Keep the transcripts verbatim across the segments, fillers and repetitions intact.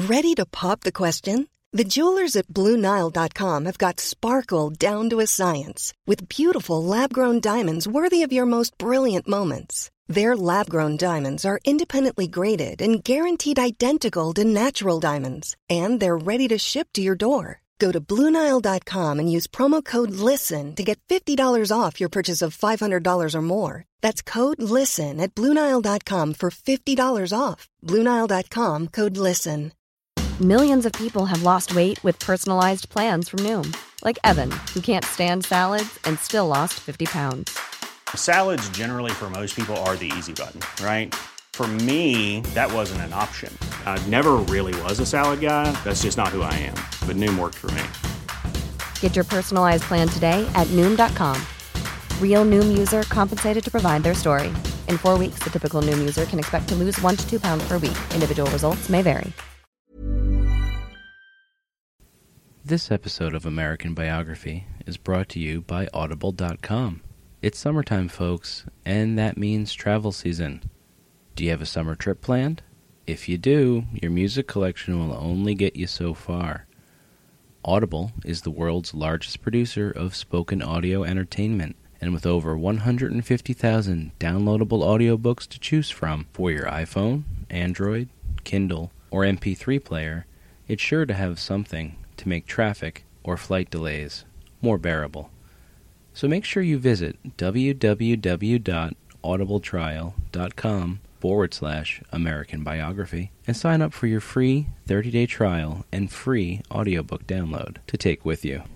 Ready to pop the question? The jewelers at Blue Nile dot com have got sparkle down to a science with beautiful lab-grown diamonds worthy of your most brilliant moments. Their lab-grown diamonds are independently graded and guaranteed identical to natural diamonds, and they're ready to ship to your door. Go to Blue Nile dot com and use promo code LISTEN to get fifty dollars off your purchase of five hundred dollars or more. That's code LISTEN at Blue Nile dot com for fifty dollars off. Blue Nile dot com, code LISTEN. Millions of people have lost weight with personalized plans from Noom. Like Evan, who can't stand salads and still lost fifty pounds. Salads generally for most people are the easy button, right? For me, that wasn't an option. I never really was a salad guy. That's just not who I am. But Noom worked for me. Get your personalized plan today at Noom dot com. Real Noom user compensated to provide their story. In four weeks, the typical Noom user can expect to lose one to two pounds per week. Individual results may vary. This episode of American Biography is brought to you by Audible dot com. It's summertime, folks, and that means travel season. Do you have a summer trip planned? If you do, your music collection will only get you so far. Audible is the world's largest producer of spoken audio entertainment, and with over one hundred fifty thousand downloadable audiobooks to choose from for your iPhone, Android, Kindle, or M P three player, it's sure to have something to make traffic or flight delays more bearable. So make sure you visit w w w dot audible trial dot com forward slash American Biography and sign up for your free thirty-day trial and free audiobook download to take with you.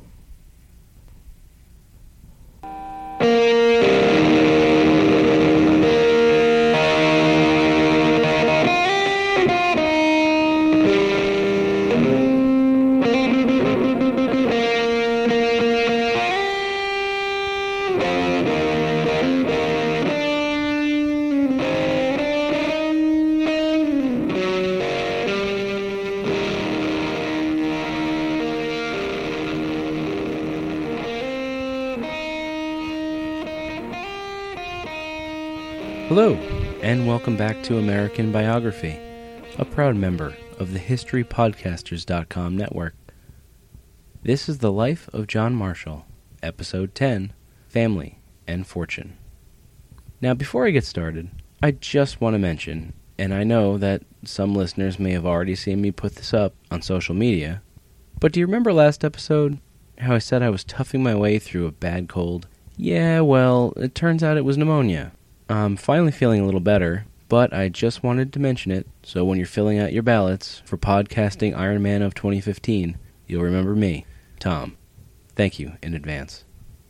Hello, and welcome back to American Biography, a proud member of the history podcasters dot com network. This is the life of John Marshall, Episode ten, Family and Fortune. Now, before I get started, I just want to mention, and I know that some listeners may have already seen me put this up on social media, but do you remember last episode, how I said I was toughing my way through a bad cold? Yeah, well, it turns out it was pneumonia. I'm finally feeling a little better, but I just wanted to mention it, so when you're filling out your ballots for Podcasting Ironman of twenty fifteen, you'll remember me, Tom. Thank you in advance.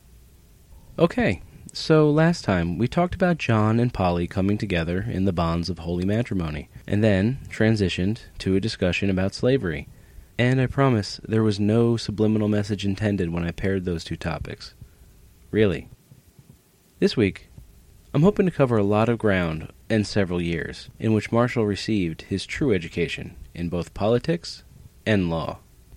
Okay, so last time we talked about John and Polly coming together in the bonds of holy matrimony, and then transitioned to a discussion about slavery. And I promise there was no subliminal message intended when I paired those two topics. Really. This week, I'm hoping to cover a lot of ground and several years in which Marshall received his true education in both politics and law.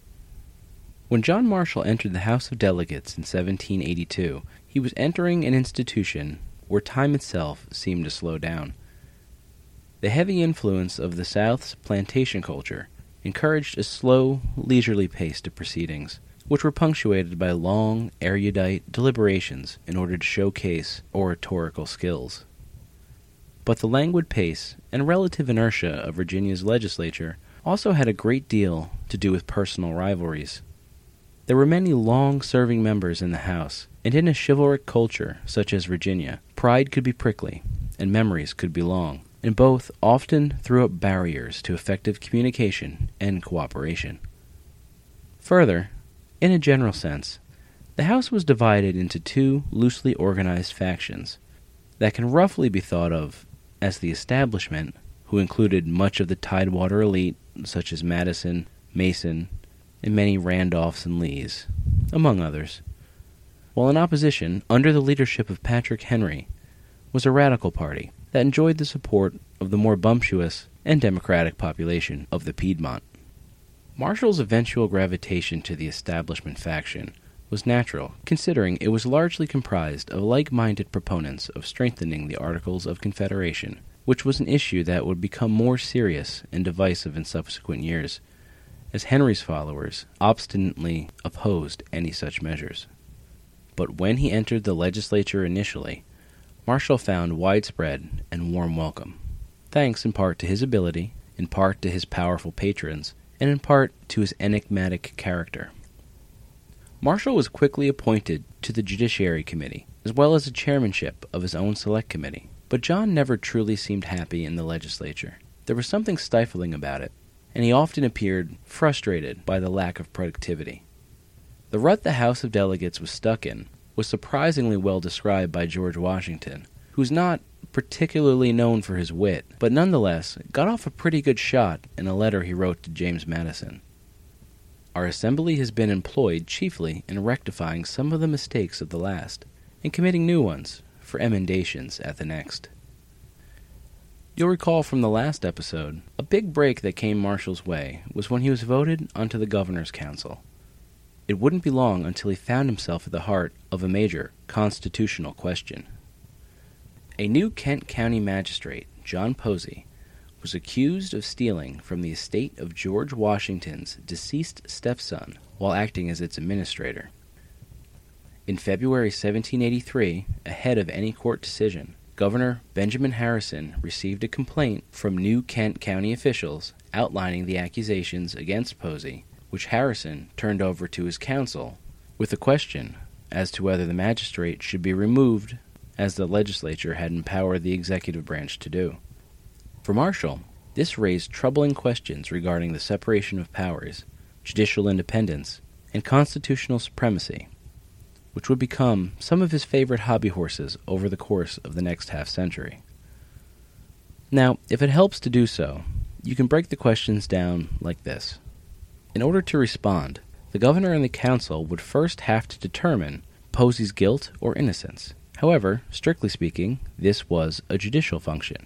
When John Marshall entered the House of Delegates in seventeen eighty-two, he was entering an institution where time itself seemed to slow down. The heavy influence of the South's plantation culture encouraged a slow, leisurely pace to proceedings, which were punctuated by long, erudite deliberations in order to showcase oratorical skills. But the languid pace and relative inertia of Virginia's legislature also had a great deal to do with personal rivalries. There were many long-serving members in the House, and in a chivalric culture such as Virginia, pride could be prickly, and memories could be long, and both often threw up barriers to effective communication and cooperation. Further, in a general sense, the House was divided into two loosely organized factions that can roughly be thought of as the establishment, who included much of the Tidewater elite, such as Madison, Mason, and many Randolphs and Lees, among others, while in opposition, under the leadership of Patrick Henry, was a radical party that enjoyed the support of the more bumptious and democratic population of the Piedmont. Marshall's eventual gravitation to the establishment faction was natural, considering it was largely comprised of like-minded proponents of strengthening the Articles of Confederation which was an issue that would become more serious and divisive in subsequent years, as Henry's followers obstinately opposed any such measures. But when he entered the legislature initially, Marshall found widespread and warm welcome, thanks in part to his ability, in part to his powerful patrons, and in part to his enigmatic character. Marshall was quickly appointed to the Judiciary Committee, as well as the chairmanship of his own select committee. But John never truly seemed happy in the legislature. There was something stifling about it, and he often appeared frustrated by the lack of productivity. The rut the House of Delegates was stuck in was surprisingly well described by George Washington, who's not particularly known for his wit, but nonetheless got off a pretty good shot in a letter he wrote to James Madison. Our assembly has been employed chiefly in rectifying some of the mistakes of the last, and committing new ones for emendations at the next. You'll recall from the last episode, a big break that came Marshall's way was when he was voted onto the Governor's Council. It wouldn't be long until he found himself at the heart of a major constitutional question. A new Kent County magistrate, John Posey, was accused of stealing from the estate of George Washington's deceased stepson while acting as its administrator. In February seventeen eighty-three, ahead of any court decision, Governor Benjamin Harrison received a complaint from New Kent County officials outlining the accusations against Posey, which Harrison turned over to his council with a question as to whether the magistrate should be removed, as the legislature had empowered the executive branch to do. For Marshall, this raised troubling questions regarding the separation of powers, judicial independence, and constitutional supremacy, which would become some of his favorite hobby horses over the course of the next half-century. Now, if it helps to do so, you can break the questions down like this. In order to respond, the governor and the council would first have to determine Posey's guilt or innocence. However, strictly speaking, this was a judicial function.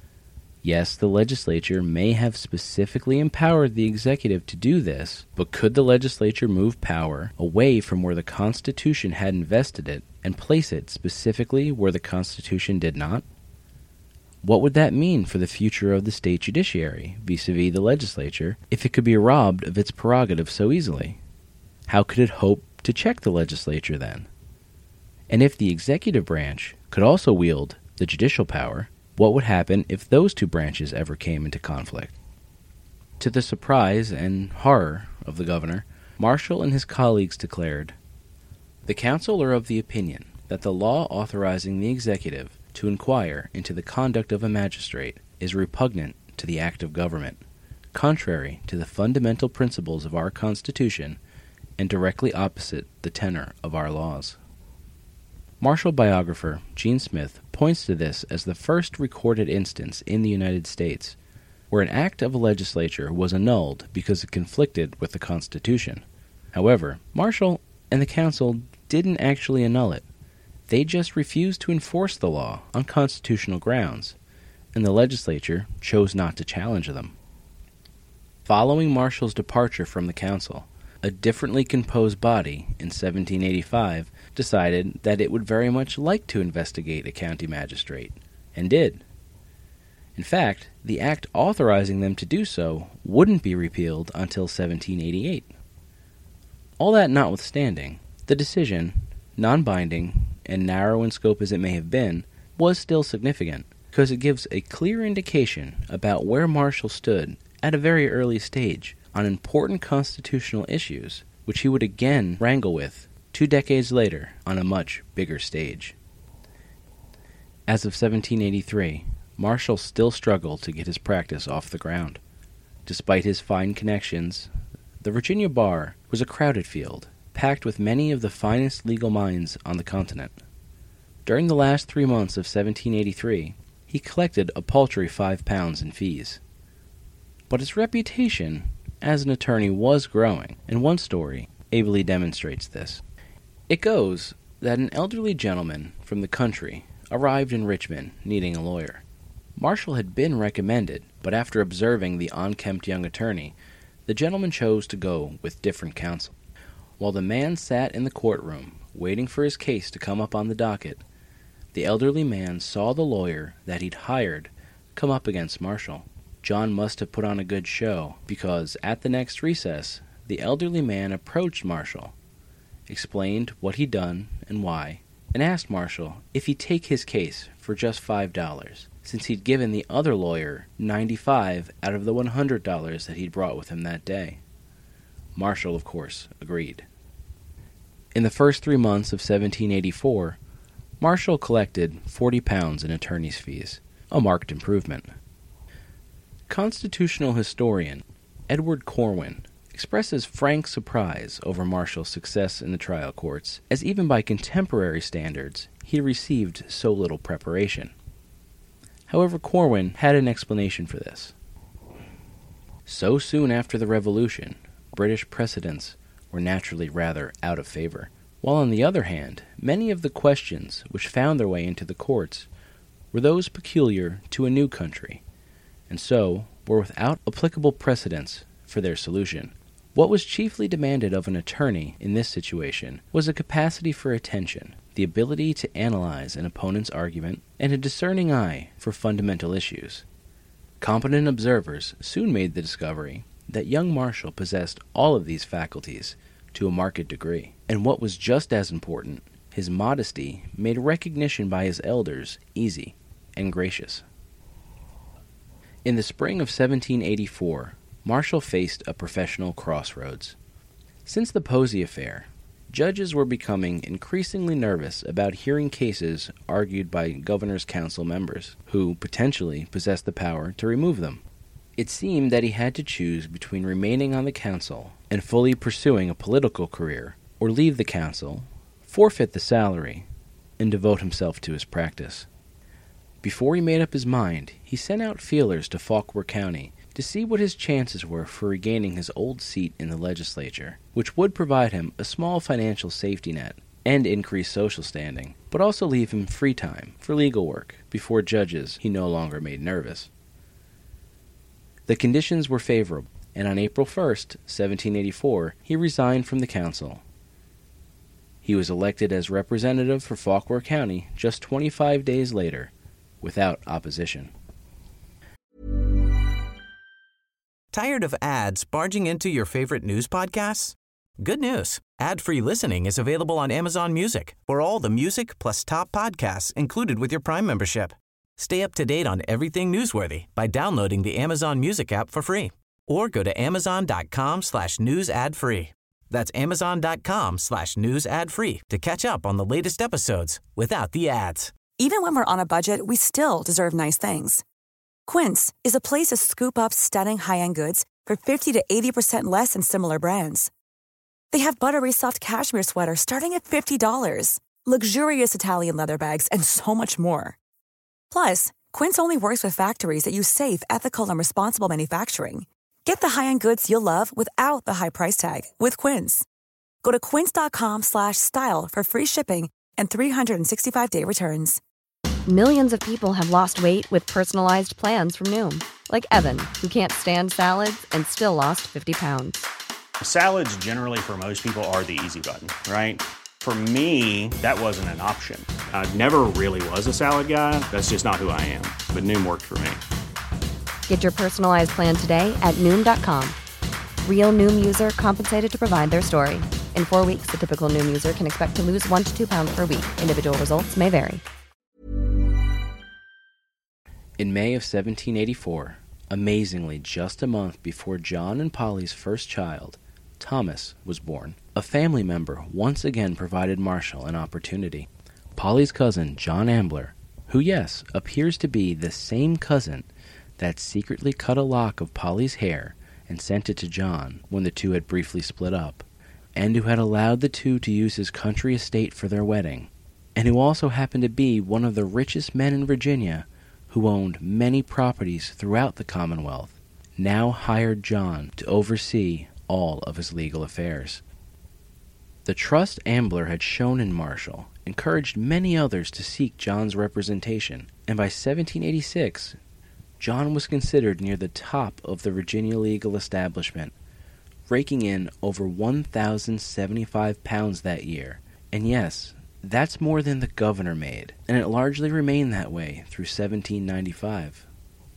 Yes, the legislature may have specifically empowered the executive to do this, but could the legislature move power away from where the Constitution had invested it and place it specifically where the Constitution did not? What would that mean for the future of the state judiciary, vis-a-vis the legislature, if it could be robbed of its prerogative so easily? How could it hope to check the legislature then? And if the executive branch could also wield the judicial power, what would happen if those two branches ever came into conflict? To the surprise and horror of the governor, Marshall and his colleagues declared, "The council are of the opinion that the law authorizing the executive to inquire into the conduct of a magistrate is repugnant to the act of government, contrary to the fundamental principles of our Constitution, and directly opposite the tenor of our laws." Marshall biographer Gene Smith points to this as the first recorded instance in the United States where an act of a legislature was annulled because it conflicted with the Constitution. However, Marshall and the council didn't actually annul it. They just refused to enforce the law on constitutional grounds, and the legislature chose not to challenge them. Following Marshall's departure from the council, a differently composed body in seventeen eighty-five decided that it would very much like to investigate a county magistrate, and did. In fact, the act authorizing them to do so wouldn't be repealed until seventeen eighty-eight. All that notwithstanding, the decision, non-binding and narrow in scope as it may have been, was still significant, because it gives a clear indication about where Marshall stood at a very early stage on important constitutional issues, which he would again wrangle with two decades later on a much bigger stage. As of seventeen eighty-three, Marshall still struggled to get his practice off the ground. Despite his fine connections, the Virginia bar was a crowded field, packed with many of the finest legal minds on the continent. During the last three months of seventeen eighty-three, he collected a paltry five pounds in fees. But his reputation as an attorney was growing, and one story ably demonstrates this. It goes that an elderly gentleman from the country arrived in Richmond needing a lawyer. Marshall had been recommended, but after observing the unkempt young attorney, the gentleman chose to go with different counsel. While the man sat in the courtroom, waiting for his case to come up on the docket, the elderly man saw the lawyer that he'd hired come up against Marshall. John must have put on a good show, because at the next recess, the elderly man approached Marshall, explained what he'd done and why, and asked Marshall if he'd take his case for just five dollars, since he'd given the other lawyer ninety-five dollars out of the one hundred dollars that he'd brought with him that day. Marshall, of course, agreed. In the first three months of seventeen eighty-four, Marshall collected forty pounds in attorney's fees, a marked improvement. Constitutional historian Edward Corwin expresses frank surprise over Marshall's success in the trial courts, as even by contemporary standards, he received so little preparation. However, Corwin had an explanation for this. So soon after the Revolution, British precedents were naturally rather out of favor, while on the other hand, many of the questions which found their way into the courts were those peculiar to a new country, and so were without applicable precedents for their solution. What was chiefly demanded of an attorney in this situation was a capacity for attention, the ability to analyze an opponent's argument, and a discerning eye for fundamental issues. Competent observers soon made the discovery that young Marshall possessed all of these faculties to a marked degree, and what was just as important, his modesty made recognition by his elders easy and gracious. In the spring of seventeen eighty-four, Marshall faced a professional crossroads. Since the Posey affair, judges were becoming increasingly nervous about hearing cases argued by Governor's Council members, who potentially possessed the power to remove them. It seemed that he had to choose between remaining on the council and fully pursuing a political career, or leave the council, forfeit the salary, and devote himself to his practice. Before he made up his mind, he sent out feelers to Fauquier County to see what his chances were for regaining his old seat in the legislature, which would provide him a small financial safety net and increase social standing, but also leave him free time for legal work before judges he no longer made nervous. The conditions were favorable, and on April first, seventeen eighty-four, he resigned from the council. He was elected as representative for Fauquier County just twenty-five days later, without opposition. Tired of ads barging into your favorite news podcasts? Good news. Ad-free listening is available on Amazon Music for all the music plus top podcasts included with your Prime membership. Stay up to date on everything newsworthy by downloading the Amazon Music app for free or go to amazon.com slash news ad free. That's amazon.com slash news ad free to catch up on the latest episodes without the ads. Even when we're on a budget, we still deserve nice things. Quince is a place to scoop up stunning high-end goods for fifty to eighty percent less than similar brands. They have buttery soft cashmere sweaters starting at fifty dollars, luxurious Italian leather bags, and so much more. Plus, Quince only works with factories that use safe, ethical, and responsible manufacturing. Get the high-end goods you'll love without the high price tag with Quince. Go to quince.com slash style for free shipping and three sixty-five day returns. Millions of people have lost weight with personalized plans from Noom, like Evan, who can't stand salads and still lost fifty pounds. Salads generally for most people are the easy button, right? For me, that wasn't an option. I never really was a salad guy. That's just not who I am. But Noom worked for me. Get your personalized plan today at Noom dot com. Real Noom user compensated to provide their story. In four weeks, the typical Noom user can expect to lose one to two pounds per week. Individual results may vary. In May of seventeen eighty-four, amazingly just a month before John and Polly's first child, Thomas, was born, a family member once again provided Marshall an opportunity. Polly's cousin, John Ambler, who, yes, appears to be the same cousin that secretly cut a lock of Polly's hair and sent it to John when the two had briefly split up, and who had allowed the two to use his country estate for their wedding, and who also happened to be one of the richest men in Virginia, who owned many properties throughout the Commonwealth, now hired John to oversee all of his legal affairs. The trust Ambler had shown in Marshall encouraged many others to seek John's representation, and by seventeen eighty-six, John was considered near the top of the Virginia legal establishment, raking in over one thousand seventy-five pounds that year, and yes, that's more than the governor made, and it largely remained that way through seventeen ninety-five.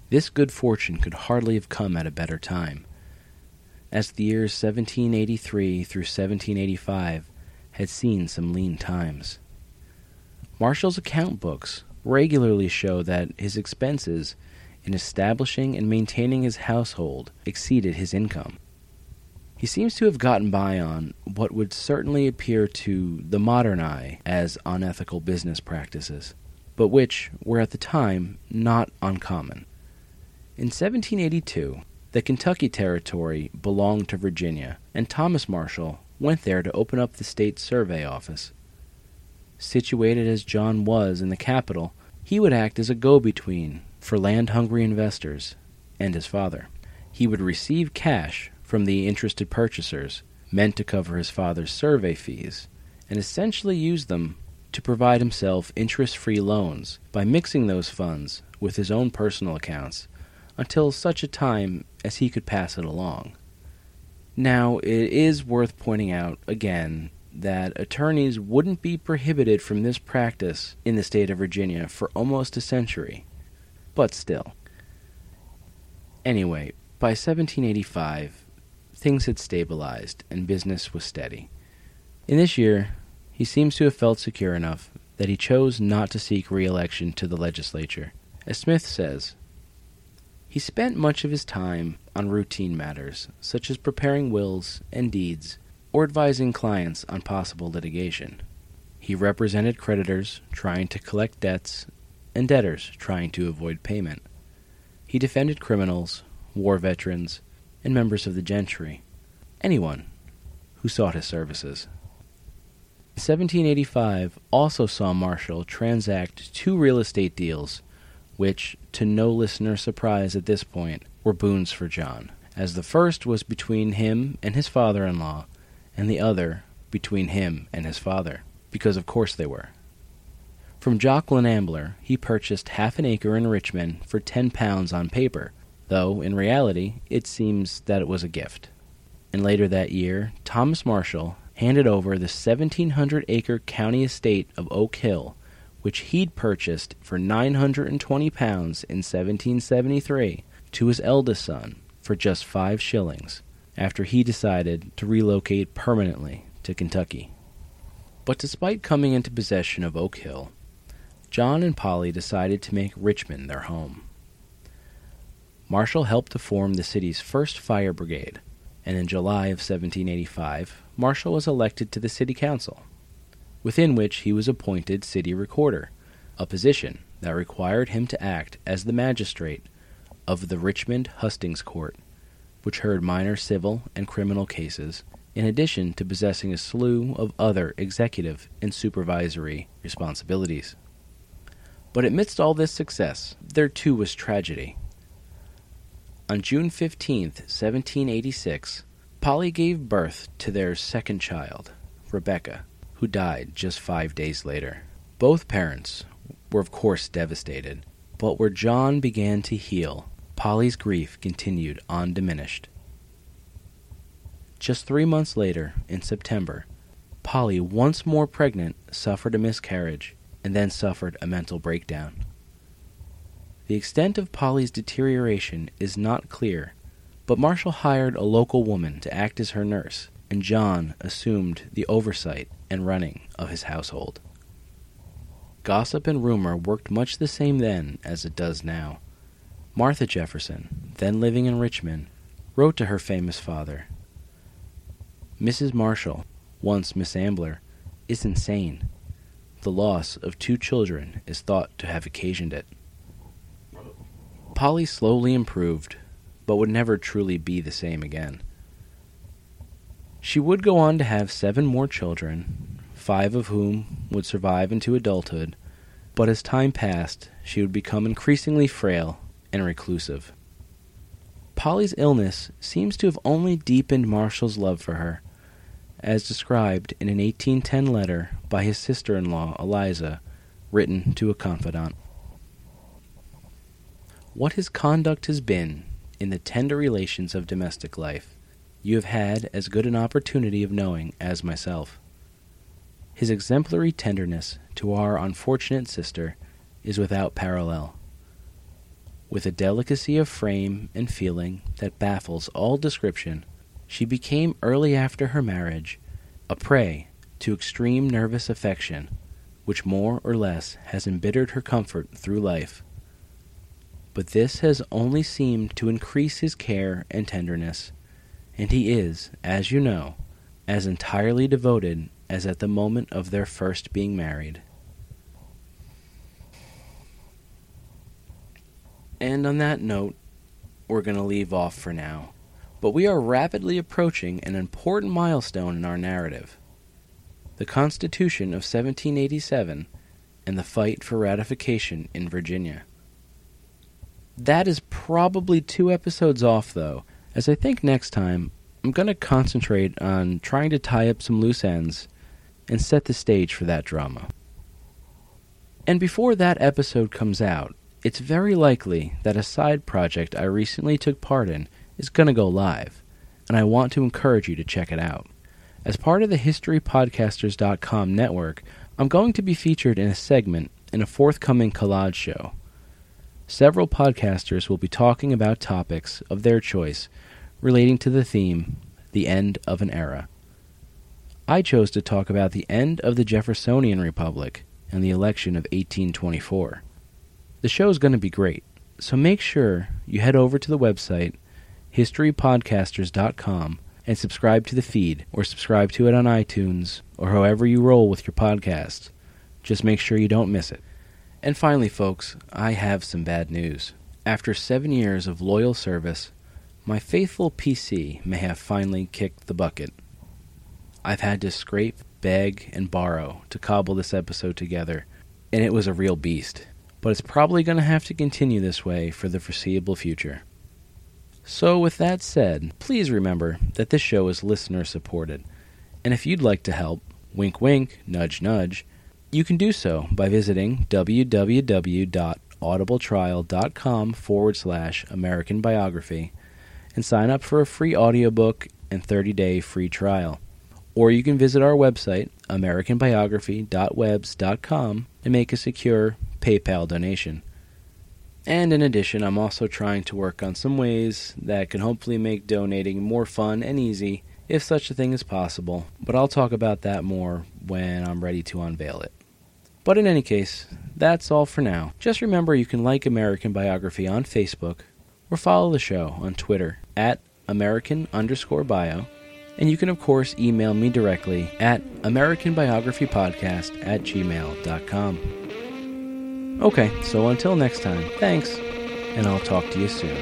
This good fortune could hardly have come at a better time, as the years seventeen eighty-three through seventeen eighty-five had seen some lean times. Marshall's account books regularly show that his expenses in establishing and maintaining his household exceeded his income. He seems to have gotten by on what would certainly appear to the modern eye as unethical business practices, but which were at the time not uncommon. In seventeen eighty-two, the Kentucky Territory belonged to Virginia, and Thomas Marshall went there to open up the state survey office. Situated as John was in the capital, he would act as a go-between for land-hungry investors and his father. He would receive cash from the interested purchasers, meant to cover his father's survey fees, and essentially use them to provide himself interest-free loans by mixing those funds with his own personal accounts until such a time as he could pass it along. Now, it is worth pointing out again that attorneys wouldn't be prohibited from this practice in the state of Virginia for almost a century, but still. Anyway, by seventeen eighty-five, things had stabilized and business was steady. In this year, he seems to have felt secure enough that he chose not to seek re-election to the legislature. As Smith says, he spent much of his time on routine matters, such as preparing wills and deeds, or advising clients on possible litigation. He represented creditors trying to collect debts and debtors trying to avoid payment. He defended criminals, war veterans, and members of the gentry, anyone who sought his services. seventeen eighty-five also saw Marshall transact two real estate deals, which, to no listener's surprise at this point, were boons for John, as the first was between him and his father-in-law, and the other between him and his father, because of course they were. From Jocelyn Ambler, he purchased half an acre in Richmond for ten pounds on paper, though in reality it seems that it was a gift. And later that year, Thomas Marshall handed over the seventeen hundred acre county estate of Oak Hill, which he'd purchased for nine hundred twenty pounds in seventeen seventy-three, to his eldest son for just five shillings, after he decided to relocate permanently to Kentucky. But despite coming into possession of Oak Hill, John and Polly decided to make Richmond their home. Marshall helped to form the city's first fire brigade, and in July of seventeen eighty-five, Marshall was elected to the city council, within which he was appointed city recorder, a position that required him to act as the magistrate of the Richmond Hustings Court, which heard minor civil and criminal cases, in addition to possessing a slew of other executive and supervisory responsibilities. But amidst all this success, there too was tragedy. On June fifteenth, seventeen eighty-six, Polly gave birth to their second child, Rebecca, who died just five days later. Both parents were of course devastated, but where John began to heal, Polly's grief continued undiminished. Just three months later, in September, Polly, once more pregnant, suffered a miscarriage and then suffered a mental breakdown. The extent of Polly's deterioration is not clear, but Marshall hired a local woman to act as her nurse, and John assumed the oversight and running of his household. Gossip and rumor worked much the same then as it does now. Martha Jefferson, then living in Richmond, wrote to her famous father, "Missus Marshall, once Miss Ambler, is insane. The loss of two children is thought to have occasioned it." Polly slowly improved, but would never truly be the same again. She would go on to have seven more children, five of whom would survive into adulthood, but as time passed, she would become increasingly frail and reclusive. Polly's illness seems to have only deepened Marshall's love for her, as described in an eighteen ten letter by his sister-in-law, Eliza, written to a confidant. What his conduct has been in the tender relations of domestic life, you have had as good an opportunity of knowing as myself. His exemplary tenderness to our unfortunate sister is without parallel. With a delicacy of frame and feeling that baffles all description, she became early after her marriage a prey to extreme nervous affection, which more or less has embittered her comfort through life. But this has only seemed to increase his care and tenderness, and he is, as you know, as entirely devoted as at the moment of their first being married. And on that note, we're going to leave off for now. But we are rapidly approaching an important milestone in our narrative: the Constitution of seventeen eighty-seven and the fight for ratification in Virginia. That is probably two episodes off, though, as I think next time I'm going to concentrate on trying to tie up some loose ends and set the stage for that drama. And before that episode comes out, it's very likely that a side project I recently took part in is going to go live, and I want to encourage you to check it out. As part of the History Podcasters dot com network, I'm going to be featured in a segment in a forthcoming collage show. Several podcasters will be talking about topics of their choice relating to the theme, the end of an era. I chose to talk about the end of the Jeffersonian Republic and the election of eighteen twenty-four. The show is going to be great, so make sure you head over to the website History Podcasters dot com and subscribe to the feed, or subscribe to it on iTunes, or however you roll with your podcasts. Just make sure you don't miss it. And finally, folks, I have some bad news. After seven years of loyal service, my faithful P C may have finally kicked the bucket. I've had to scrape, beg, and borrow to cobble this episode together, and it was a real beast. But it's probably going to have to continue this way for the foreseeable future. So with that said, please remember that this show is listener supported, and if you'd like to help, wink wink, nudge nudge, you can do so by visiting www.audibletrial.com forward slash American Biography and sign up for a free audiobook and thirty-day free trial. Or you can visit our website, american biography dot webs dot com, and make a secure PayPal donation. And in addition, I'm also trying to work on some ways that can hopefully make donating more fun and easy, if such a thing is possible, but I'll talk about that more when I'm ready to unveil it. But in any case, that's all for now. Just remember you can like American Biography on Facebook, or follow the show on Twitter at American underscore bio, and you can of course email me directly at americanbiographypodcast at gmail dot com. Okay, so until next time, thanks, and I'll talk to you soon.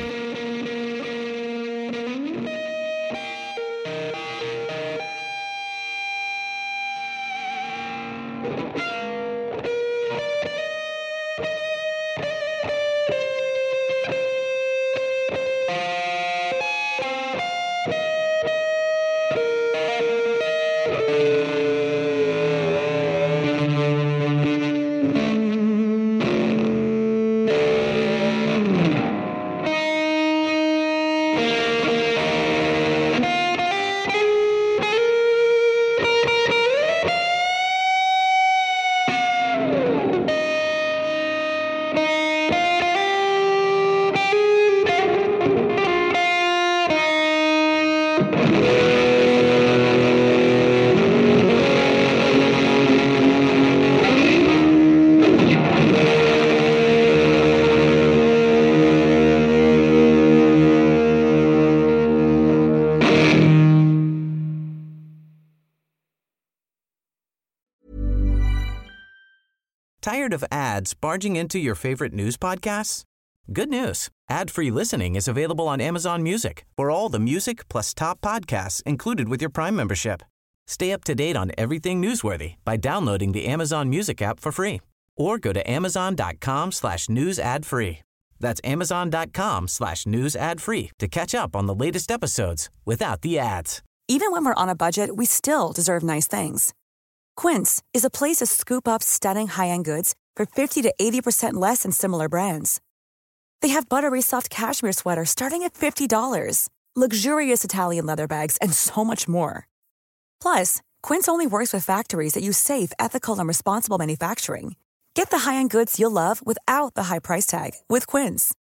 Tired of ads barging into your favorite news podcasts? Good news. Ad-free listening is available on Amazon Music for all the music plus top podcasts included with your Prime membership. Stay up to date on everything newsworthy by downloading the Amazon Music app for free or go to amazon.com slash news ad free. That's amazon.com slash news ad free to catch up on the latest episodes without the ads. Even when we're on a budget, we still deserve nice things. Quince is a place to scoop up stunning high-end goods for fifty to eighty percent less than similar brands. They have buttery soft cashmere sweaters starting at fifty dollars, luxurious Italian leather bags, and so much more. Plus, Quince only works with factories that use safe, ethical, and responsible manufacturing. Get the high-end goods you'll love without the high price tag with Quince.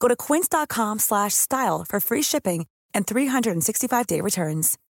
Go to quince.com slash style for free shipping and three sixty-five day returns.